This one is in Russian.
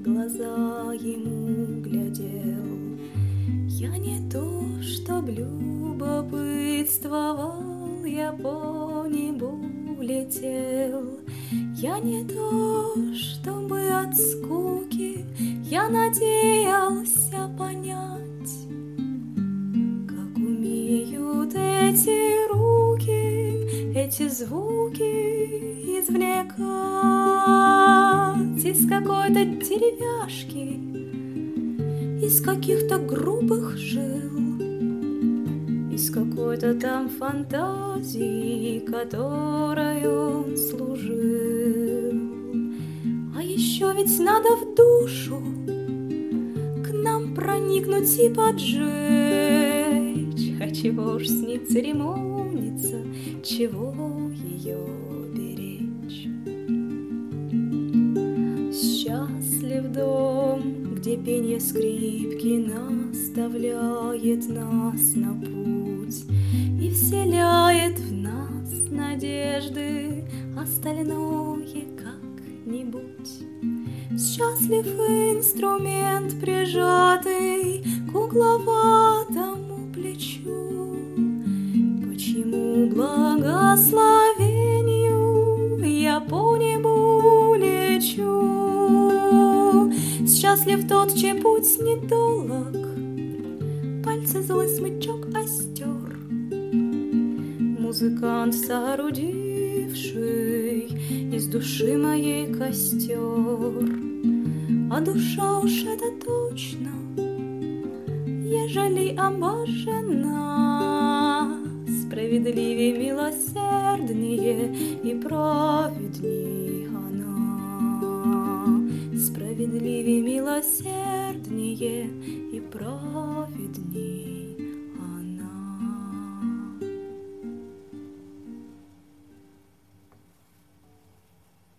глаза ему глядел. Я не то, чтоб любопытствовал, я по небу летел. Я не то, чтобы от скуки я надеялся понять, как умеют эти руки, эти звуки извлекать из какой-то деревяшки, из каких-то грубых жил, из какой-то там фантазии, которой он служил. А еще ведь надо в душу к нам проникнуть и поджечь. А чего уж с ней церемониться, чего ее беречь? Счастлив дом, где пенье скрипки наставляет нас на путь и вселяет в нас надежды, остальное как-нибудь. Счастлив инструмент, прижатый к угловатому плечу. Почему благословению я по небу лечу? Счастлив тот, чей путь недолог, пальцы злой смычок остер. Музыкант, соорудивший из души моей костер. А душа уж это точно, ежели обожжена, справедливее, милосерднее и праведней она. Справедливее, милосерднее и праведней.